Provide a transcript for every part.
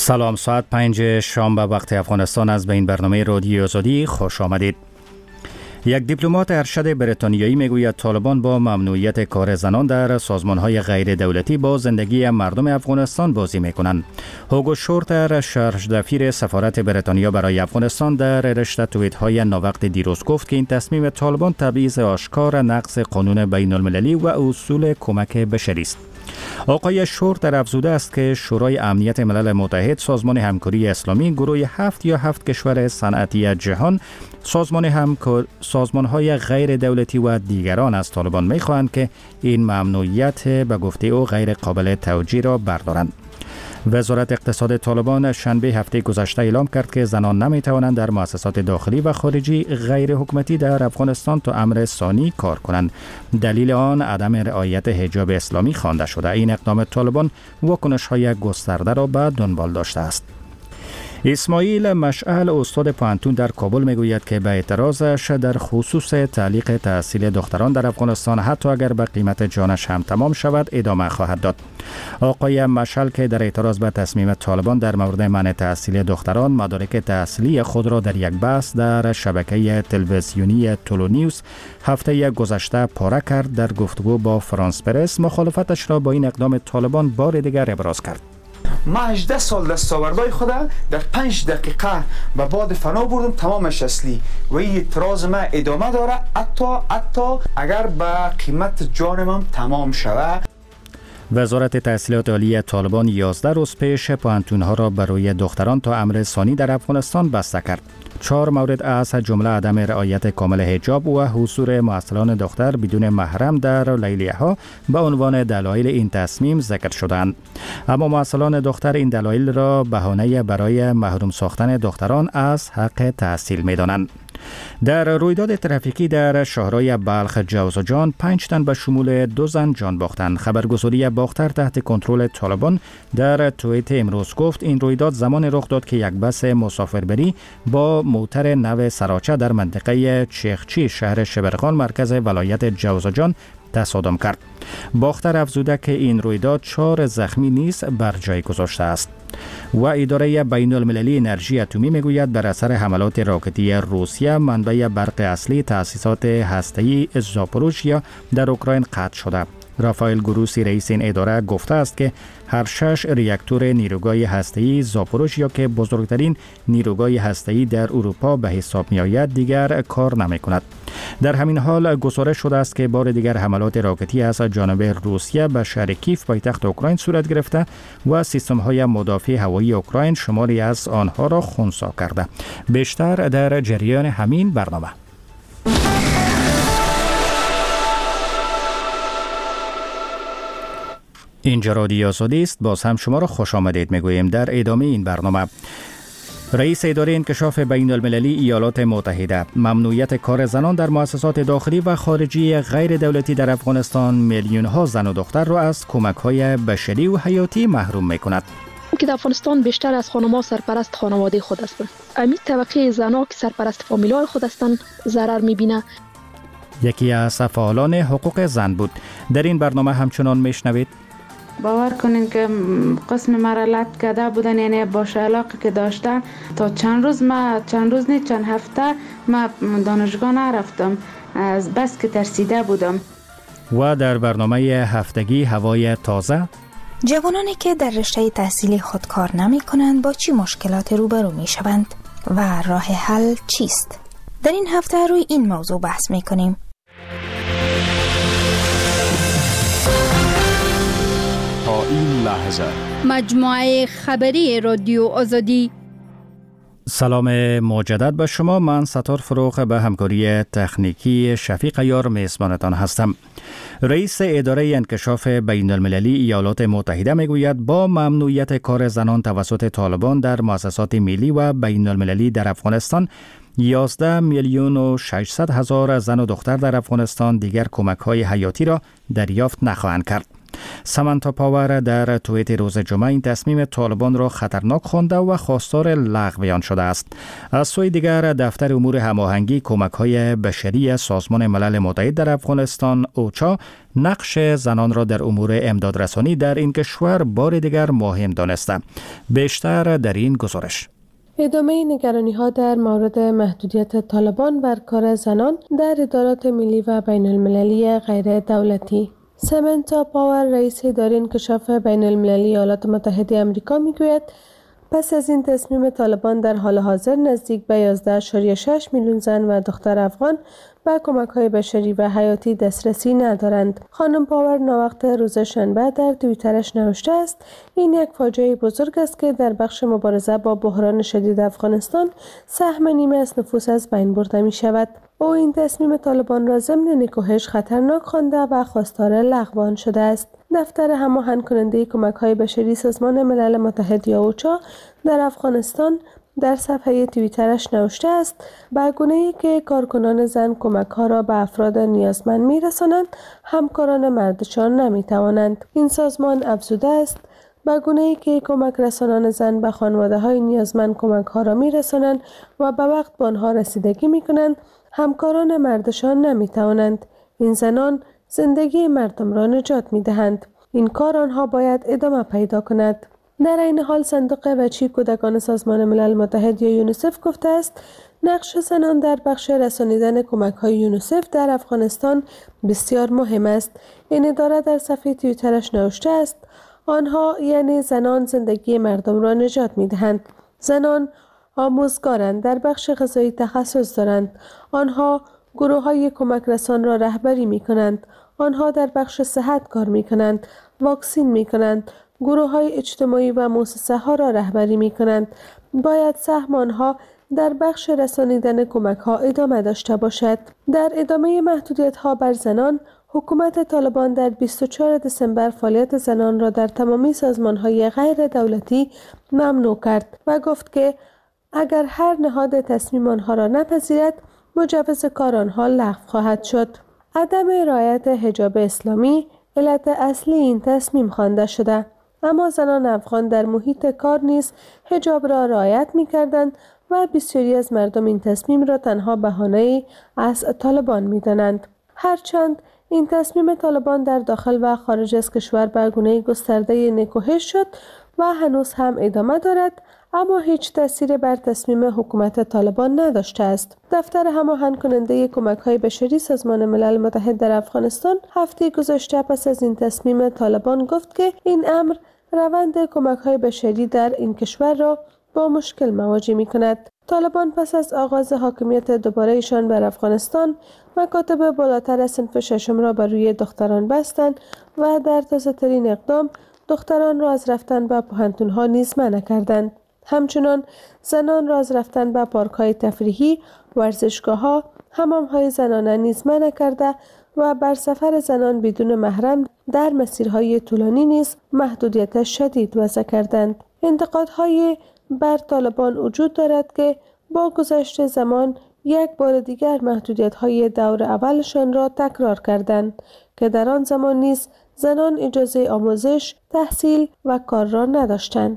سلام، ساعت 5 شام به وقت افغانستان از به این برنامه رادیو آزادی خوش آمدید. یک دیپلمات ارشد بریتانیایی میگوید طالبان با ممنوعیت کار زنان در سازمان‌های غیر دولتی با زندگی مردم افغانستان بازی می‌کنند. هوگو شورتر، شرح دبیر سفارت بریتانیا برای افغانستان، در رشته توییت‌های ناوقت دیروز گفت که این تصمیم طالبان تبعیض آشکار، نقض قانون بین‌المللی و اصول کمک بشری است. آقای شورتر افزوده است که شورای امنیت ملل متحد، سازمان همکاری اسلامی، گروه 7 یا 7 کشور صنعتی جهان، سازمان‌های غیر دولتی و دیگران از طالبان می‌خواهند که این ممنوعیت به گفته او غیر قابل توجیه را بردارند. وزارت اقتصاد طالبان شنبه هفته گذشته اعلام کرد که زنان نمی‌توانند در مؤسسات داخلی و خارجی غیر حکومتی در افغانستان تا امر ثانی کار کنند. دلیل آن عدم رعایت حجاب اسلامی خوانده شده. این اقدام طالبان واکنش‌های گسترده را به دنبال داشته است. اسماعیل مشعل، استاد پوهنتون در کابل، میگوید که به اعتراضش در خصوص تعلیق تحصیل دختران در افغانستان حتی اگر به قیمت جانش هم تمام شود ادامه خواهد داد. آقای مشعل که در اعتراض به تصمیم طالبان در مورد منع تحصیل دختران مدارک تحصیلی خود را در یک بحث در شبکه تلویزیونی تولونیوس هفته گذشته پاره کرد، در گفتگو با فرانس پرس مخالفتش را با این اقدام طالبان بار دیگر ابراز کرد. ما 18 سال دستاوردهای خود در 5 دقیقه به باد فنا بردم، تمامش اصلی، و این اعتراض ما ادامه داره حتی اگر به قیمت جانم تمام شود. وزارت تحصیلات عالی طالبان 11 روز پیش پوهنتون‌ها را برای دختران تا امر ثانی در افغانستان بسته کرد. 4 مورد از جمله عدم رعایت کامل حجاب و حضور معسلان دختر بدون محرم در لیلیه‌ها به عنوان دلایل این تصمیم ذکر شدند. اما معسلان دختر این دلایل را بهانه برای محروم ساختن دختران از حق تحصیل می‌دانند. در رویداد ترافیکی در شهرهای بلخ جوزجان 5 تن به شمول 2 زن جان باختند. خبرگزاری باختر تحت کنترل طالبان در توییت امروز گفت این رویداد زمان رخ داد که یک بس مسافربری با موتر نو سراچه در منطقه چیخچی شهر شبرغان مرکز ولایت جوزجان تصادم کرد. باختر افزوده که این رویداد 4 زخمی نیز بر جای گذاشته است. و اداره بین المللی انرژی اتمی میگوید بر اثر حملات راکتی روسیه منبع برق اصلی تأسیسات هسته‌ای زاپوروژیا در اوکراین قطع شده. رافائل گروسی رئیس این اداره گفته است که هر 6 ریاکتور نیروگاه هسته‌ای زاپوروژیا که بزرگترین نیروگاه هسته‌ای در اروپا به حساب می‌آید دیگر کار نمی‌کند. در همین حال گزارش شده است که بار دیگر حملات راکتی از جانب روسیه به شهر کیف پایتخت اوکراین صورت گرفته و سیستم‌های مدافع هوایی اوکراین شماری از آنها را خنثی کرده. بیشتر در جریان همین برنامه. اینجا رادیو آزادی است. باز هم شما را خوش آمدید میگوییم. در ادامه این برنامه، رئیس اداره انکشاف بین المللی ایالات متحده، ممنوعیت کار زنان در مؤسسات داخلی و خارجی غیر دولتی در افغانستان میلیون ها زن و دختر را از کمک های بشری و حیاتی محروم میکند. که در افغانستان بیشتر از خانم‌ها سرپرست خانواده خود هستند. امی طبقه زنان که سرپرست فامیل‌های خود هستند ضرر می‌بینه. یکی از فعالان حقوق زن بود. در این برنامه همچنان میشنوید. باور کنین که قسم مرالت کرده بودن، یعنی باشه علاقه که داشته تا چند هفته ما دانشگاه نرفتم از بس که ترسیده بودم. و در برنامه هفتگی هوای تازه، جوانانی که در رشته تحصیلی خود کار نمی کنند با چی مشکلات روبرو می شوند و راه حل چیست؟ در این هفته روی این موضوع بحث می کنیم. تا این لحظه مجموعه خبری رادیو آزادی. سلام مجدد به شما. من ستار فروغ به همکاری تکنیکی شفیق یار میزبانتان هستم. رئیس اداره انکشاف بین المللی ایالات متحده میگوید با ممنوعیت کار زنان توسط طالبان در مؤسسات ملی و بین المللی در افغانستان 11 میلیون و 600 هزار زن و دختر در افغانستان دیگر کمک های حیاتی را دریافت نخواهند کرد. سامانتا پاور در توییت روز جمعه این تصمیم طالبان را خطرناک خوانده و خواستار لغو آن شده است. از سوی دیگر دفتر امور هماهنگی کمک‌های بشری سازمان ملل متحد در افغانستان اوچا نقش زنان را در امور امدادرسانی در این کشور بار دیگر مهم دانسته. بیشتر در این گزارش. ادامه نگرانی‌ها در مورد محدودیت طالبان بر کار زنان در ادارات ملی و بین المللی غیر دولتی. سامانتا پاور رئیس اداره انکشاف بین المللی ایالات متحده آمریکا میگوید پس از این تصمیم طالبان در حال حاضر نزدیک به 11.6 میلیون زن و دختر افغان به کمک‌های بشری و حیاتی دسترسی ندارند. خانم پاور ناوقت روز شنبه در توییترش نوشته است این یک فاجعه بزرگ است که در بخش مبارزه با بحران شدید افغانستان سهم نیمه از نفوس از بین برده می شود. او این تصمیم طالبان را ضمن نکوهش خطرناک خوانده و خواستار لغو آن شده است. دفتر هماهنگ کننده کمک‌های بشری سازمان ملل متحد یا اوچا در افغانستان در صفحه توییترش نوشته است به گونه‌ای که کارکنان زن کمک‌ها را به افراد نیازمند می‌رسانند، همکاران مردشان نمی‌توانند. این سازمان افزوده است به گونه‌ای که کمک رسانان زن به خانواده‌های نیازمند کمک‌ها را می‌رسانند و به وقت به آنها رسیدگی می‌کنند، همکاران مردشان نمی‌توانند. این زنان زندگی مردم را نجات می‌دهند. این کار آنها باید ادامه پیدا کند. در این حال صندوق بچه کودکان سازمان ملل متحد یا یونیسف گفته است نقش زنان در بخش رسانیدن کمک‌های یونیسف در افغانستان بسیار مهم است. این اداره در صفحه توییترش نوشته است آنها یعنی زنان زندگی مردم را نجات می‌دهند. زنان آموزگارند، در بخش غذایی تخصص دارند. آنها گروه‌های کمک رسان را رهبری می‌کنند. آنها در بخش صحت کار می‌کنند، واکسین می‌کنند، گروه‌های اجتماعی و مؤسسه‌ها را رهبری می‌کنند. باید سهم آنها در بخش رسانیدن کمک‌ها ادامه داشته باشد. در ادامه محدودیت‌ها بر زنان، حکومت طالبان در 24 دسامبر فعالیت زنان را در تمامی سازمان‌های غیر دولتی ممنوع کرد و گفت که اگر هر نهاد تصمیم آنها را نپذیرد، مجوز کار آنها لغو خواهد شد. عدم رعایت حجاب اسلامی علت اصلی این تصمیم خوانده شده. اما زنان افغان در محیط کار نیز حجاب را رعایت می‌کردند و بسیاری از مردم این تصمیم را تنها بهانه‌ای از طالبان می‌دانند. هرچند این تصمیم طالبان در داخل و خارج از کشور به گونه‌ای گسترده نکوهش شد و هنوز هم ادامه دارد، اما هیچ تأثیر بر تصمیم حکومت طالبان نداشته است. دفتر هماهنگ کننده کمک‌های بشری سازمان ملل متحد در افغانستان هفته گذشته پس از این تصمیم طالبان گفت که این امر روند کمک‌های بشری در این کشور را با مشکل مواجه می‌کند. طالبان پس از آغاز حاکمیت دوباره ایشان بر افغانستان مکاتب بالاتر از صنف ششم را بر روی دختران بستند و در تازه‌ترین اقدام دختران را از رفتن به پوهنتون‌ها نیز منع کردند. همچنان زنان را از رفتن به پارک‌های تفریحی، ورزشگاه‌ها، حمام‌های زنانه نیز منع کرده و بر سفر زنان بدون محرم در مسیرهای طولانی نیز محدودیت شدید وضع کردند. انتقادهای بر طالبان وجود دارد که با گذشت زمان یک بار دیگر محدودیت‌های دور اولشان را تکرار کردند که در آن زمان نیز زنان اجازه آموزش، تحصیل و کار را نداشتند.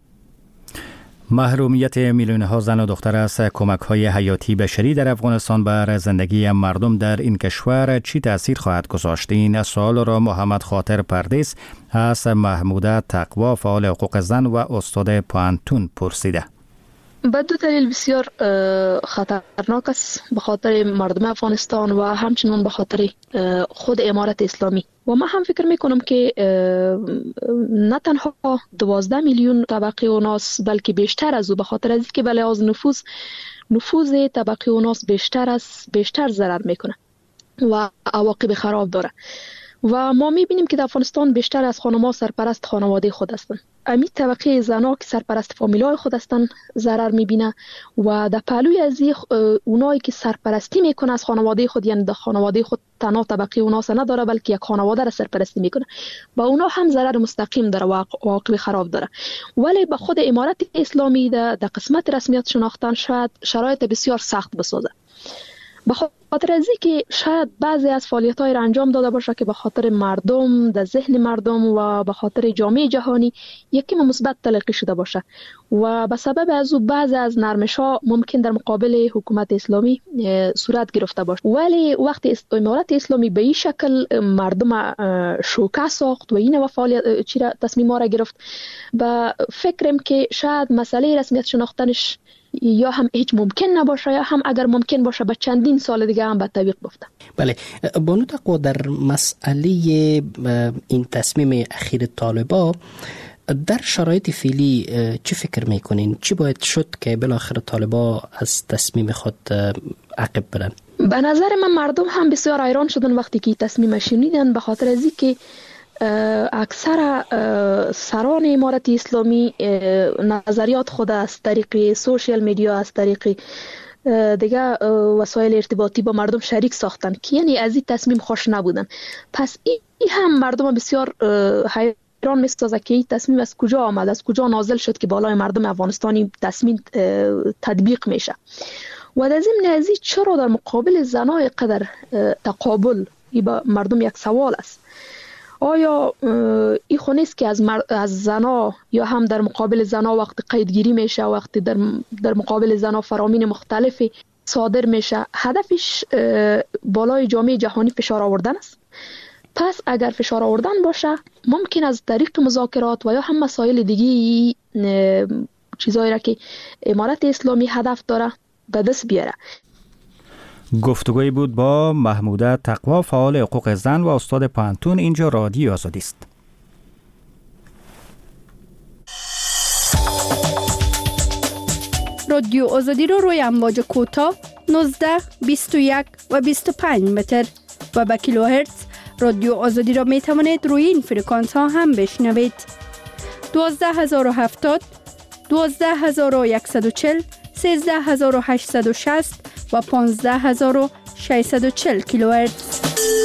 محرومیت میلیون‌ها زن و دختر از کمک‌های حیاتی بشری در افغانستان بر زندگی مردم در این کشور چی تأثیر خواهد گذاشت؟ این سوال را محمد خاطر پردیس از محموده تقوا فعال حقوق زن و استاد پوهنتون پرسیده. به دو دلیل بسیار خطرناک است، به خاطر مردم افغانستان و همچنین به خاطر خود امارت اسلامی. و من هم فکر میکنم که نه تنها 12 میلیون طبقه اوناس بلکه بیشتر از او، به خاطر از اینکه به لحاظ نفوذ طبقه اوناس بیشتر ضرر میکنه و عواقب خراب داره. و ما میبینیم که در افغانستان بیشتر از خانم‌ها سرپرست خانواده خود هستند. امی طبقه زنها که سرپرست فامیلای خود هستند ضرر میبینه و در پهلوی از اونایی که سرپرستی میکنه از خانواده خود، یعنی در خانواده خود تنها طبقه اوناس نداره بلکه یک خانواده را سرپرستی میکنه، با اونا هم ضرر مستقیم داره و عواقب خراب داره. ولی به خود امارت اسلامی در قسمت رسمیت شناختن شاید شرایط بسیار سخت بسازه. خاطر از اینکه شاید بعضی از فعالیت‌های را انجام داده باشه که به خاطر مردم، در ذهن مردم و به خاطر جامعه جهانی یکی مثبت تلقی شده باشه و به سبب از او بعضی از نرمش‌ها ممکن در مقابل حکومت اسلامی صورت گرفته باشه. ولی وقتی امارت اسلامی به این شکل مردم شوکه ساخت و این فعالیت تصمیم‌ها را گرفت، به فکرم که شاید مسئله رسمیت شناختنش یا هم هیچ ممکن نباشه یا هم اگر ممکن باشه به چندین سال دیگه هم به تطبیق بیفته. بله، بانو تقوا، در مسئله این تصمیم اخیر طالبا در شرایط فعلی چی فکر میکنین؟ چی باید شد که بالاخره طالبا از تصمیم خود عقب برن؟ به نظر من مردم هم بسیار حیران شدن وقتی که تصمیم شنیدن، به خاطر از اینکه اکثر سران امارت اسلامی نظریات خود از طریق سوشیال میدیا، از طریق دیگه وسایل ارتباطی با مردم شریک ساختن که یعنی از این تصمیم خوش نبودن. پس این هم مردم بسیار حیران می‌سازه که این تصمیم از کجا آمد، از کجا نازل شد که بالای مردم افغانستانی تصمیم تطبیق میشه. و در ضمن از این چرا در مقابل زنای قدر تقابل؟ این با مردم یک سوال است. آیا این خونیست که از زنا یا هم در مقابل زنا وقت قیدگیری میشه، وقتی در مقابل زنا فرامین مختلفی صادر میشه، هدفش بالای جامعه جهانی فشار آوردن است؟ پس اگر فشار آوردن باشه ممکن از طریق مذاکرات و یا هم مسائل دیگی چیزایی را که امارت اسلامی هدف داره به دست بیاره. گفتگوی بود با محموده تقوا، فعال حقوق زن و استاد پانتون. اینجا رادیو آزادی است. رادیو آزادی رو روی امواج کوتاه 19، 21 و 25 متر و با کیلوهرتز رادیو آزادی را می توانید روی این فرکانس ها هم بشنوید. 12070، 12140، 13860 و 15640 کیلوهرتز.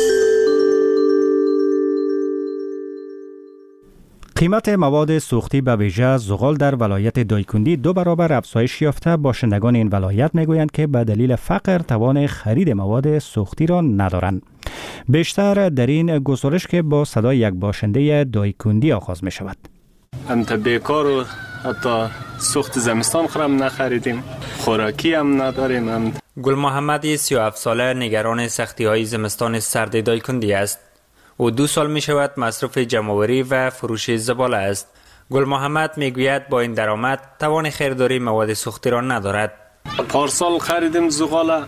قیمت مواد سوختی به ویژه زغال در ولایت دایکندی 2 برابر افزایش یافته. باشندگان این ولایت میگویند که به دلیل فقر توان خرید مواد سوختی را ندارند. بیشتر در این گزارش که با صدای یک باشنده دایکندی آغاز می شود. انت بیکار و حتی سوخت زمستان خرم نخریدیم، خوراکی هم نداریم. گل محمدی 37 ساله نگران سختی های زمستان سرد دایکندی است. او 2 سال می شود مصرف جمع‌آوری و فروش زباله است. گل محمد می گوید با این درآمد توان خریداری مواد سوختی را ندارد. پارسال خریدیم زغال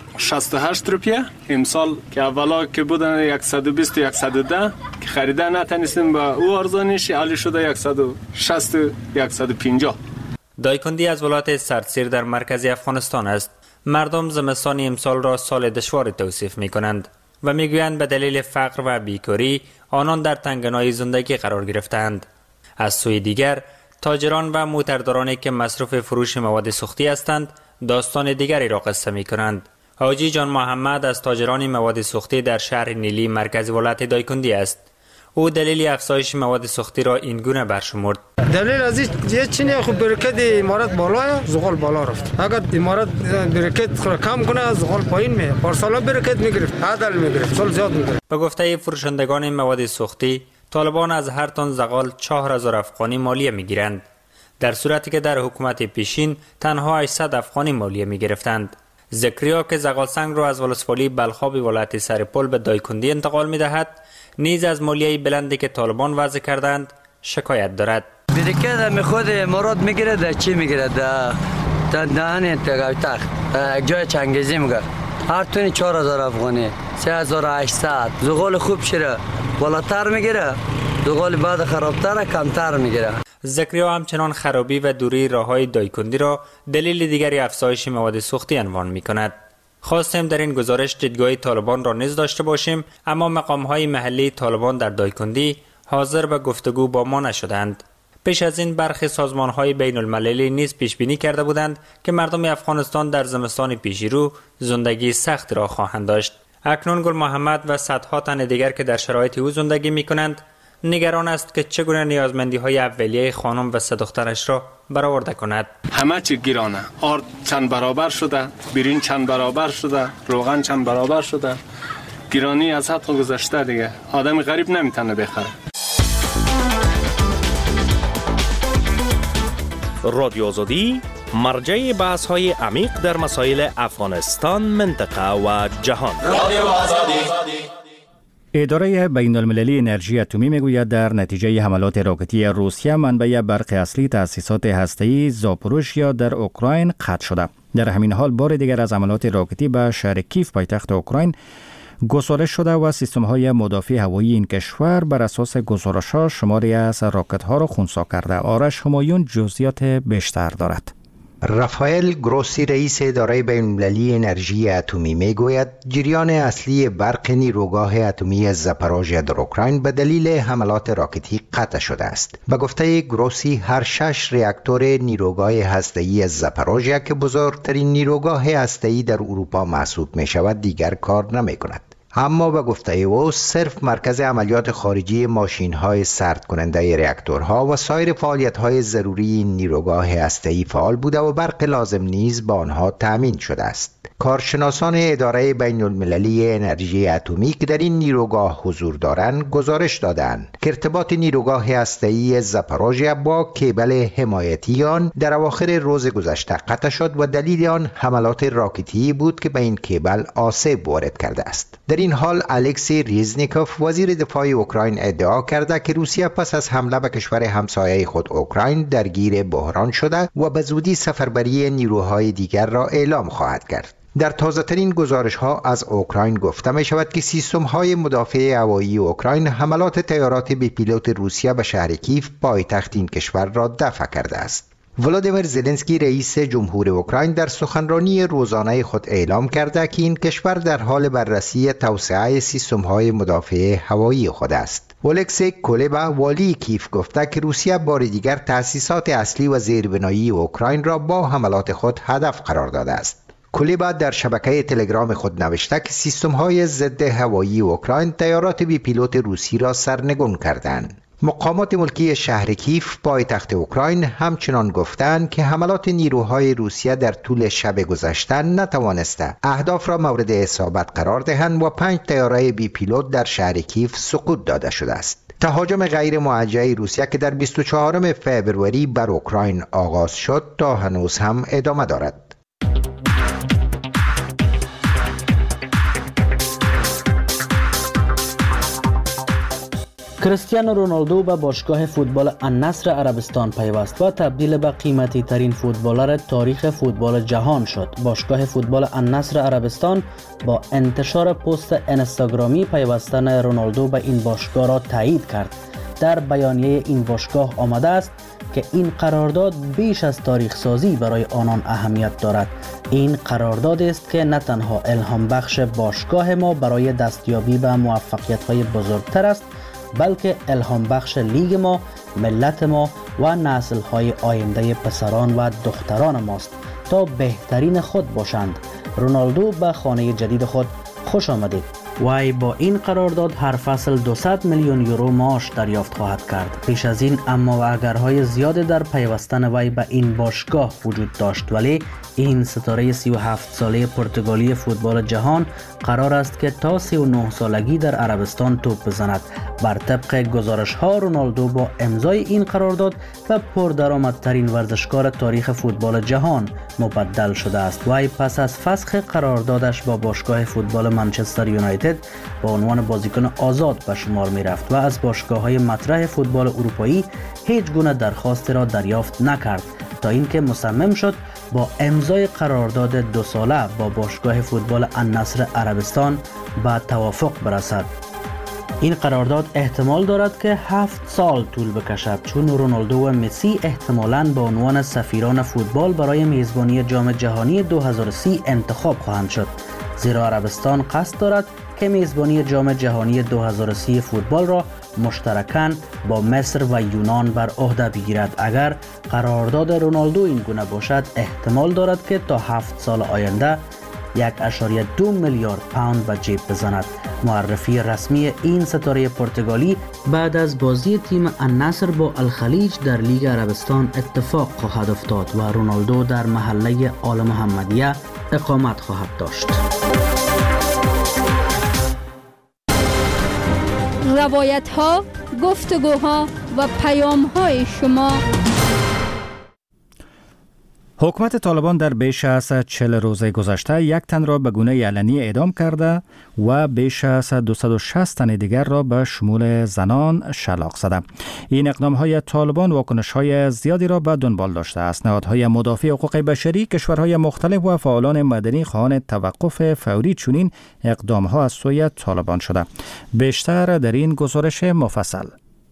68 روپیه، امسال که اولا که بودن 120 و 110 که خریده نتونستیم با او ارزانیش عالی شده 160 و 150. دایکندی از ولایت سردسیر در مرکز افغانستان است. مردم زمستان امسال را سال دشوار توصیف می کنند و می گویند به دلیل فقر و بیکاری آنان در تنگنای زندگی قرار گرفتند. از سوی دیگر تاجران و موتردارانی که مصروف فروش مواد سوختی هستند داستان دیگری را قصه می کنند. حاجی جان محمد از تاجران مواد سوختی در شهر نیلی مرکز ولایت دایکندی است. او دلیل افزایش مواد سوختی را این گونه برشمرد. دلیل از این چینه خب برکت امارات بالاه، زغال بالا رفت. اگر امارات برکت کم کنه زغال پایین میاد. پارسالا برکت میگرفت، عدل میگرفت، سال زیاد میگرفت. به گفته فروشندگان مواد سوختی، طالبان از هر تن زغال 4000 افغانی مالیه میگیرند، در صورتی که در حکومت پیشین تنها 800 افغانی مالیه میگرفتند. زکریا که زغال سنگ را از ولسوالی بلخاب ولایت سرپل به دایکندی انتقال میدهد، نیز از مالیه بلندی که طالبان وضع کردند شکایت دارد. برکت می خود امارات میگیره، در چی میگیره؟ در دهن تخت جای چنگیزی میگه. هر تونی 4000 افغانی، 3800. زغال خوب شده بالاتر میگیره، زغال بعد خرابتر کمتر میگیره. زکریا همچنان خرابی و دوری راههای دایکندی را دلیل دیگری افزایش مواد سوختی عنوان میکند. خواستیم در این گزارش دیدگاه طالبان را نیز داشته باشیم، اما مقامهای محلی طالبان در دایکندی حاضر به گفتگو با ما نشدند. پیش از این برخی سازمانهای بین المللی نیز پیش بینی کرده بودند که مردم افغانستان در زمستان پیشی رو زندگی سخت را خواهند داشت. اکنون گل محمد و صدها تن دیگر که در شرایط او زندگی می کنند نگران است که چگونه نیازمندی‌های اولیه خانم و سه دخترش را برآورده کند. همه چی گرانه. آرد چند برابر شده، برین چند برابر شده، روغن چند برابر شده. گرانی از حد گذشته دیگه. آدم غریب نمیتونه بخره. رادیو آزادی مرجع بحث‌های عمیق در مسائل افغانستان، منطقه و جهان. رادیو آزادی. اداره بین المللی انرژی اتمی میگوید در نتیجه حملات راکتی روسیه منبع برق اصلی تأسیسات هسته‌ای زاپوروژیا در اوکراین قطع شده. در همین حال بار دیگر از حملات راکتی به شهر کیف پایتخت اوکراین گزارش شده و سیستم‌های مدافع هوایی این کشور بر اساس گزارش‌ها شماری از راکت‌ها را خنثی کرده. آرش همایون جزئیات بیشتر دارد. رافائل گروسی رئیس اداره بین‌المللی انرژی اتمی میگوید جریان اصلی برق نیروگاه اتمی زاپاروژیا در اوکراین به دلیل حملات راکتی قطع شده است. به گفته گروسی هر 6 راکتور نیروگاه هسته‌ای زاپاروژیا که بزرگترین نیروگاه هسته‌ای در اروپا محسوب می شود دیگر کار نمی کند. اما به گفته او صرف مرکز عملیات خارجی ماشین‌های سرد کننده راکتورها و سایر فعالیت‌های ضروری نیروگاه هسته‌ای فعال بوده و برق لازم نیز با آنها تأمین شده است. کارشناسان اداره بین المللی انرژی اتمی که در این نیروگاه حضور دارند گزارش دادند که ارتباط نیروگاه هسته‌ای زاپاروژیا با کیبل حمایتی آن در اواخر روز گذشته قطع شد و دلیل آن حملات راکتی بود که به این کیبل آسیب وارد کرده است. در این حال الکسی ریزنیکوف وزیر دفاع اوکراین ادعا کرده که روسیه پس از حمله به کشور همسایه خود اوکراین درگیر بحران شده و به زودی سفربری نیروهای دیگر را اعلام خواهد کرد. در تازه‌ترین گزارش‌ها از اوکراین گفته می شود که سیستم‌های مدافع هوایی اوکراین حملات طیارات بی پیلوت روسیه به شهر کیف پایتخت این کشور را دفع کرده است. ولادیمیر زلنسکی رئیس جمهور اوکراین در سخنرانی روزانه خود اعلام کرده که این کشور در حال بررسی توسعه سیستم‌های مدافع هوایی خود است. الکسی کولبا والی کیف گفته که روسیه بار دیگر تأسیسات اصلی و زیربنایی اوکراین را با حملات خود هدف قرار داده است. کولبا در شبکه تلگرام خود نوشته که سیستم‌های ضد هوایی اوکراین طیارات بی پیلوت روسی را سرنگون کردند. مقامات ملکی شهر کیف پایتخت اوکراین همچنان گفتند که حملات نیروهای روسیه در طول شب گذشته نتوانسته اهداف را مورد اصابت قرار دهند و 5 طیاره بی پیلوت در شهر کیف سقوط داده شده است. تهاجم غیر موجه روسیه که در 24 فوریه بر اوکراین آغاز شد تا هنوز هم ادامه دارد. کریستیانو رونالدو به باشگاه فوتبال النصر عربستان پیوست و تبدیل به قیمتی ترین فوتبالر تاریخ فوتبال جهان شد. باشگاه فوتبال النصر عربستان با انتشار پست اینستاگرامی پیوستن رونالدو به این باشگاه را تایید کرد. در بیانیه این باشگاه آمده است که این قرارداد بیش از تاریخ سازی برای آنان اهمیت دارد. این قرارداد است که نه تنها الهام بخش باشگاه ما برای دستیابی به موفقیت‌های بزرگتر است، بلکه الهام بخش لیگ ما، ملت ما و نسل‌های آینده پسران و دختران ماست تا بهترین خود باشند. رونالدو به خانه جدید خود خوش آمدید. وی با این قرارداد هر فصل 200 میلیون یورو معاش دریافت خواهد کرد. پیش از این اما و اگرهای زیاد در پیوستن وی به این باشگاه وجود داشت، ولی این ستاره 37 ساله پرتغالی فوتبال جهان قرار است که تا 39 سالگی در عربستان توپ بزند. بر طبق گزارش ها رونالدو با امضای این قرارداد و پردرآمدترین ورزشکار تاریخ فوتبال جهان مبدل شده است. وی پس از فسخ قراردادش با باشگاه فوتبال منچستر یونایتد با عنوان بازیکن آزاد به شمار می رفت و از باشگاه‌های مطرح فوتبال اروپایی هیچ گونه درخواست را دریافت نکرد تا اینکه مصمم شد با امضای قرارداد 2 ساله با باشگاه فوتبال النصر عربستان به توافق برسد. این قرارداد احتمال دارد که 7 سال طول بکشد، چون رونالدو و مسی احتمالاً به عنوان سفیران فوتبال برای میزبانی جام جهانی 2030 انتخاب خواهند شد، زیرا عربستان قصد دارد که میزبانی جام جهانی 2030 فوتبال را مشترکاً با مصر و یونان بر عهده بگیرد. اگر قرارداد رونالدو این گونه باشد، احتمال دارد که تا 7 سال آینده 1.2 میلیارد پوند به جیب بزند. معرفی رسمی این ستاره پرتغالی بعد از بازی تیم النصر با الخلیج در لیگ عربستان اتفاق خواهد افتاد و رونالدو در محله آل محمدیه اقامت خواهد داشت. روایت ها، گفتگوها و پیام های شما. حکومت طالبان در بیش از 40 روز گذشته یک تن را به گونه علنی اعدام کرده و بیش از 260 تن دیگر را به شمول زنان شلاق زده. این اقدام‌های طالبان واکنش‌های زیادی را به دنبال داشته است. نهادهای مدافع حقوق بشری، کشورهای مختلف و فعالان مدنی خواهان توقف فوری چنین اقدام‌ها از سوی طالبان شده. بیشتر در این گزارش مفصل.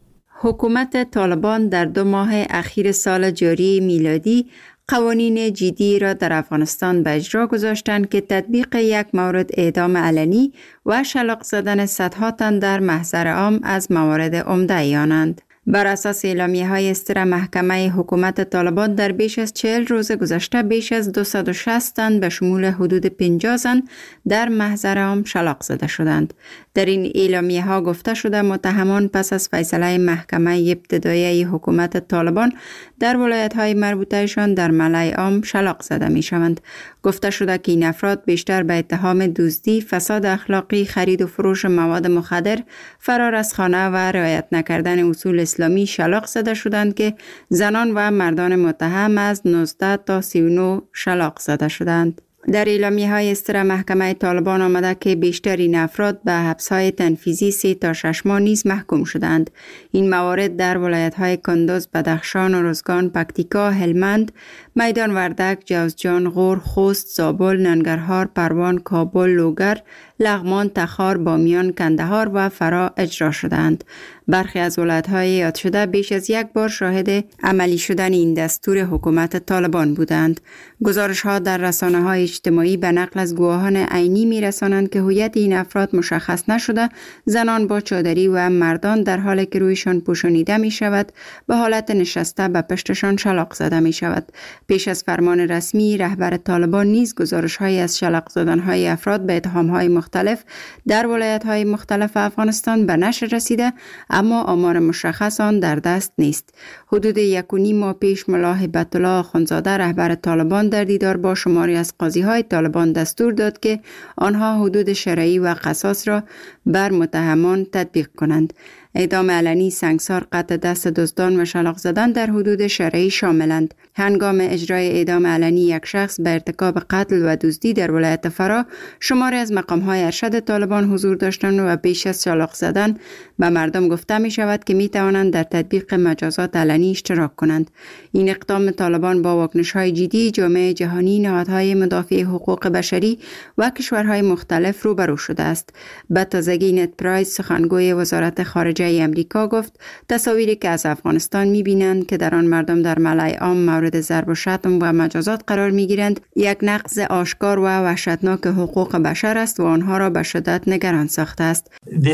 حکومت طالبان در 2 ماه اخیر سال جاری میلادی قوانین جدی را در افغانستان به اجرا گذاشتند که تطبیق یک مورد اعدام علنی و شلاق زدن صدها تن در محضر عام از موارد عمده آنند. بر اساس اعلامیه‌های اصدر محکمه حکومت طالبان در بیش از 40 روز گذشته بیش از 260 تن به شمول حدود 50 زن در محضر عام شلاق زده شدند. در این اعلامیه‌ها گفته شده متهمان پس از فیصله محکمه ابتدایی حکومت طالبان در ولایت‌های مربوطه‌شان در ملأ عام شلاق زده می‌شوند. گفته شده که این افراد بیشتر به اتهام دزدی، فساد اخلاقی، خرید و فروش مواد مخدر، فرار از خانه و رعایت نکردن اصول اسلامی شلاق زده شدند که زنان و مردان متهم از 19 تا 39 شلاق زده شدند. در اعلامیه‌های اصدر محکمه طالبان آمده که بیشتر این افراد به حبس‌های تنفیذی 3 تا 6 ماه نیز محکوم شدند. این موارد در ولایت‌های کندز، بدخشان، ارزگان، پکتیکا، هلمند، میدان وردک، جوزجان، غور، خوست، زابل، ننگرهار، پروان، کابل، لوگر، لغمان، تخار، بامیان، کندهار و فرا اجرا شدند. برخی از ولایت‌های یاد شده بیش از یک بار شاهد عملی شدن این دستور حکومت طالبان بودند. گزارش‌ها در رسانه‌های اجتماعی به نقل از گواهان عینی می‌رسانند که هویت این افراد مشخص نشده، زنان با چادری و مردان در حالی که رویشان پوشانیده می‌شود به حالت نشسته به پشتشان شلاق زده می‌شود. پیش از فرمان رسمی رهبر طالبان نیز گزارش‌هایی از شلاق زدن‌های افراد به اتهام‌های مختلف در ولایت‌های مختلف افغانستان به نشر رسیده، اما آمار مشخص آن در دست نیست. حدود 1.5 ماه پیش ملا هیبت الله آخوندزاده رهبر طالبان در دیدار با شماری از قاضی‌های طالبان دستور داد که آنها حدود شرعی و قصاص را بر متهمان تطبیق کنند. اعدام علنی، سنگسار، قطع دست دزدان و شلاق زدن در حدود شرعی شاملند. هنگام اجرای اعدام علنی یک شخص به ارتکاب قتل و دزدی در ولایت فرا، شماری از مقام‌های ارشد طالبان حضور داشتند و بیش از شلاق زدن به مردم گفته می شود که می توانند در تطبیق مجازات علنی اشتراک کنند. این اقدام طالبان با واکنش‌های جدی جامعه جهانی، نهادهای مدافع حقوق بشری و کشورهای مختلف روبرو شده است. به تازگی نت پرایس سخنگوی وزارت خارجه امریکا گفت تصاویری که از افغانستان می‌بینند که در آن مردم در ملأ عام مورد ضرب و شتم و مجازات قرار می‌گیرند یک نقض آشکار و وحشتناک حقوق بشر است و آنها را به شدت نگران ساخته است.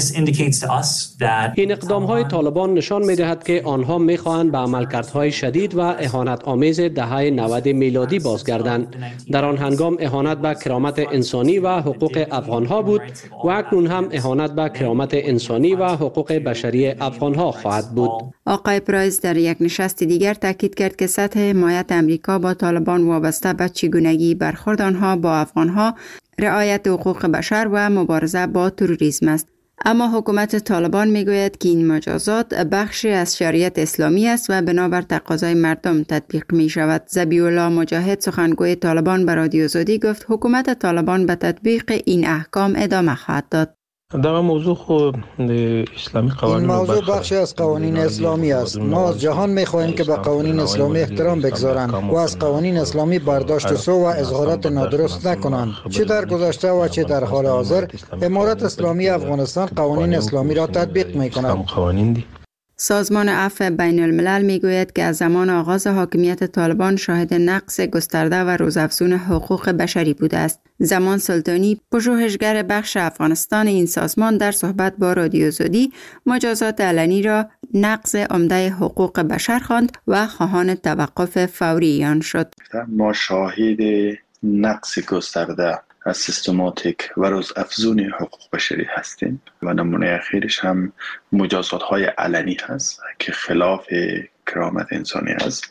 این اقدام‌های طالبان نشان می‌دهد که آنها می‌خواهند به عملکردهای شدید و اهانت آمیز دهه 90 میلادی بازگردند. در آن هنگام اهانت به کرامت انسانی و حقوق افغان‌ها بود و اکنون هم اهانت به کرامت انسانی و حقوق بشری افغان‌ها خواهد بود. آقای پرایس در یک نشست دیگر تاکید کرد که سطح حمایت امریکا با طالبان وابسته به چگونگی برخورد آنها با افغان‌ها، رعایت حقوق بشر و مبارزه با تروریسم است. اما حکومت طالبان میگوید که این مجازات بخشی از شریعت اسلامی است و بنابر تقاضای مردم تطبیق می شود. ذبیح الله مجاهد سخنگوی طالبان به رادیو آزادی گفت حکومت طالبان به تطبیق این احکام ادامه خواهد داد. در موضوع خود اسلامی قوانین این موضوع بخشی از قوانین اسلامی است. ما از جهان می‌خواهیم که به قوانین اسلامی احترام بگذارند و از قوانین اسلامی برداشت سو و اظهارات نادرست نکنند. چه در گذشته و چه در حال حاضر امارت اسلامی افغانستان قوانین اسلامی را تطبیق می‌کند. سازمان عفو بین الملل میگوید که از زمان آغاز حاکمیت طالبان شاهد نقض گسترده و روزافزون حقوق بشری بوده است. زمان سلطانی، پژوهشگر بخش افغانستان این سازمان، در صحبت با رادیو آزادی مجازات علنی را نقض عمده حقوق بشر خواند و خواهان توقف فوری آن شد. ما شاهد نقض گسترده سیستماتیک و روز افزون حقوق بشری هستیم و نمونه اخیرش هم مجازات های علنی هست که خلاف کرامت انسانی است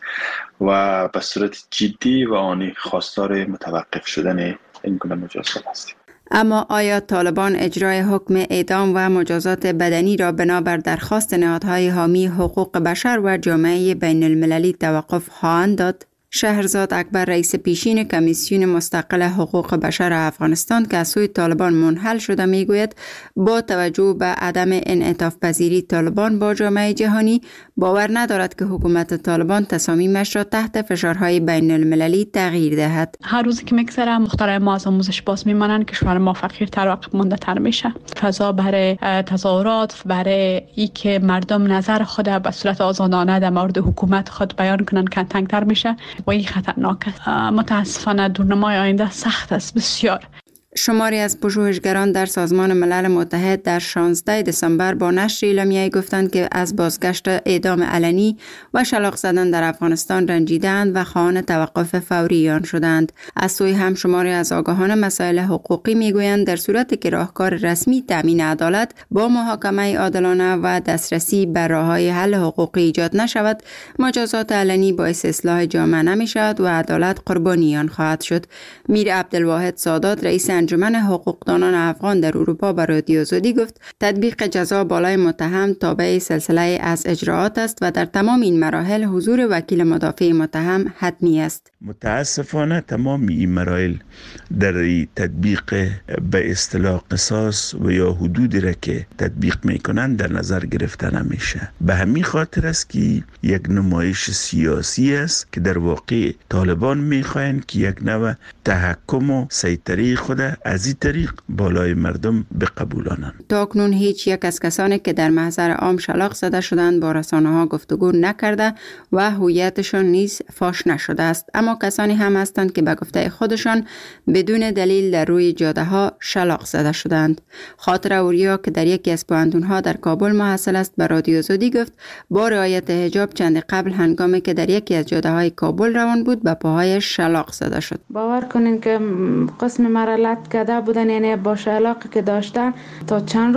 و به صورت جدی و آنی خواستار متوقف شدن این گونه مجازات هستیم. اما آیا طالبان اجرای حکم اعدام و مجازات بدنی را بنابر درخواست نهادهای حامی حقوق بشر و جامعه بین المللی توقف خواهند داد؟ شهرزاد اکبر رئیس پیشین کمیسیون مستقل حقوق بشر افغانستان که از سوی طالبان منحل شده میگوید با توجه به عدم انعطاف پذیری طالبان با جامعه جهانی باور ندارد که حکومت طالبان تصامیمش را تحت فشارهای بین المللی تغییر دهد. هر روزی که میگذره مخترع ما از آموزش باز میمانند، کشور ما فقیرتر و عقب مانده تر میشه. فضا برای تظاهرات، برای ای که مردم نظر خود به صورت آزادانه در مورد حکومت خود بیان کنند تنگتر میشه و این خطرناک است. متاسفانه دورنمای آینده سخت است بسیار. شماری از پژوهشگران در سازمان ملل متحد در 16 دسامبر با نشر اعلامیه‌ای گفتند که از بازگشت اعدام علنی و شلاق زدن در افغانستان رنجیدند و خواهان توقف فوری آن شدند. از سوی هم شماری از آگاهان مسائل حقوقی میگویند در صورتی که راهکار رسمی تامین عدالت با محاکمه عادلانه و دسترسی به راه‌های حل حقوقی ایجاد نشود، مجازات علنی باعث اصلاح جامعه نمی‌شود و عدالت قربانی آن خواهد شد. میر عبدالواحد سادات رئیس انجمن حقوقدانان افغان در اروپا به رادیو آزادی گفت تطبیق جزا بالای متهم تابع سلسله از اجراعات است و در تمام این مراحل حضور وکیل مدافع متهم حتمی است. متاسفانه تمام این مراحل در تطبیق به اصطلاح قصاص و یا حدودی را که تطبیق میکنند در نظر گرفته نمیشه. به همین خاطر است که یک نمایش سیاسی است که در واقع طالبان میخواهند که یک نوع تحکم و سیطره خود از این طریق بالای مردم بقبولانند. تا اکنون هیچ یک از کسانی که در محضر عام شلاق زده شدند با رسانه‌ها گفتگو نکرده و هویتشان نیز فاش نشده است، اما کسانی هم هستند که به گفته خودشان بدون دلیل در روی جاده ها شلاق زده شدند. خاطر اوریا که در یکی از پوهنتون‌ها در کابل محصل است به رادیو آزادی گفت با رعایت حجاب چند قبل هنگامی که در یکی از جاده‌های کابل روان بود به پاهایش شلاق زده شد. باور کنین که قسم مرا لط کرده بودن، یعنی با شلاقی که داشتن تا چند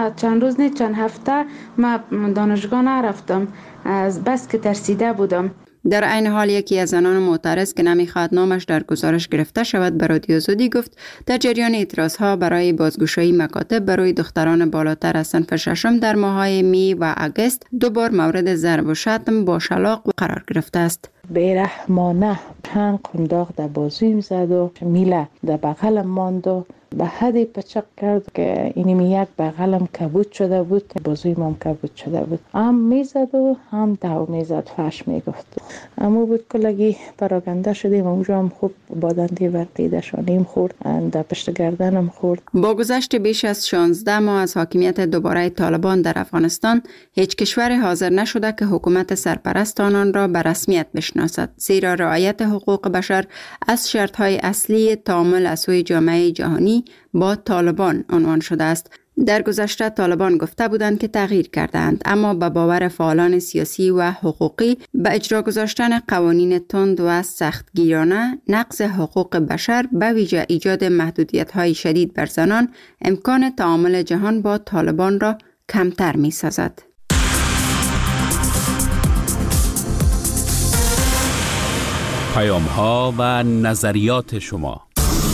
هفته ما دانشگاه نرفتم از بس که ترسیده بودم. در عین حال یکی از زنان معترض که نمیخواد نامش در گزارش گرفته شود به رادیو آزادی گفت در جریان اعتراضها برای بازگشایی مکاتب برای دختران بالاتر از صنف ششم در ماه‌های می و اگست دوبار مورد ضرب و شتم با شلاق قرار گرفته است. بیرحمانه چند قنداق در بازویم زد و میله در بغلم ماند و به حدی پچق کرد که اینمی یک بغلم کبود شده بود، بازویم هم کبود شده بود. هم میزد و هم دو میزد، فش میگفت. اما بود کلگی پراکنده شدیم، اونجا هم خوب بادندی ورقیده شانیم خورد، در پشت گردنم خورد. با گذشت بیش از 16 ماه از حاکمیت دوباره طالبان در افغانستان، هیچ کشور حاضر نشده که حکومت سرپرست آنان را به رسمیت بشناسد، زیرا رعایت حقوق بشر از شرط‌های اصلی تعامل از سوی جامعه جهانی با طالبان عنوان شده است. در گذشته طالبان گفته بودند که تغییر کردند، اما به باور فعالان سیاسی و حقوقی به اجرا گذاشتن قوانین تند و سختگیرانه، نقض حقوق بشر به ویژه ایجاد محدودیت‌های شدید بر زنان امکان تعامل جهان با طالبان را کمتر می‌سازد. پیام‌ها و نظریات شما.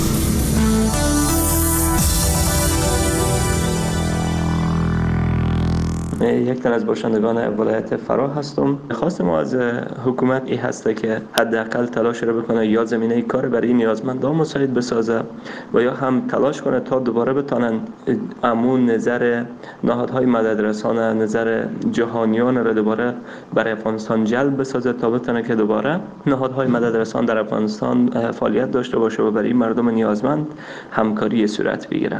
یک تن از باشندگان ولایت فرا هستم. خواست ما از حکومت این هسته که حداقل تلاش را بکنه یا زمینه کار برای نیازمندان مساعد بسازه و یا هم تلاش کنه تا دوباره بتونن امون نظر نهادهای مددرسانه، نظر جهانیان را دوباره برای افغانستان جلب بسازه تا بتونه که دوباره نهادهای مددرسان در افغانستان فعالیت داشته باشه و برای مردم نیازمند همکاری صورت بگیره.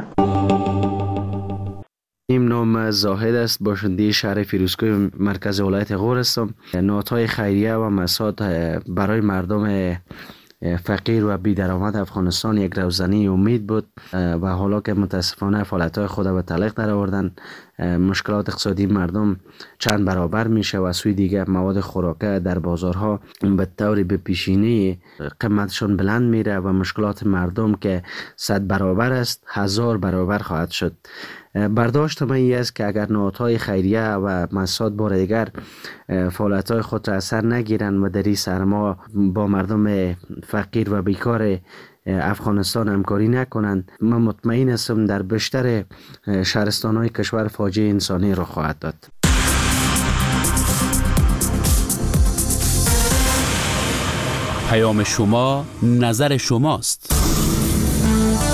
این نام زاهد است، باشنده شهر فیروزکوه مرکز ولایت غور هستم. نهادهای خیریه و مساعد برای مردم فقیر و بی درآمد افغانستان یک روزنی امید بود و حالا که متاسفانه فعالیت‌های خود به تعلیق در آوردن، مشکلات اقتصادی مردم چند برابر میشه و سوی دیگه مواد خوراکه در بازارها به طور به پیشینه قیمتشون بلند میره و مشکلات مردم که 100 برابر است 1000 برابر خواهد شد. برداشت من این است که اگر نهادهای خیریه و مؤسسات بار دیگر فعالیت‌های خود را اثر نگیرند و در این سرما با مردم فقیر و بیکار افغانستان همکاری نکنند، من مطمئن هستم در بیشتر شهرستان‌های کشور فاجعه انسانی را خواهد داد. پیام شما، نظر شماست.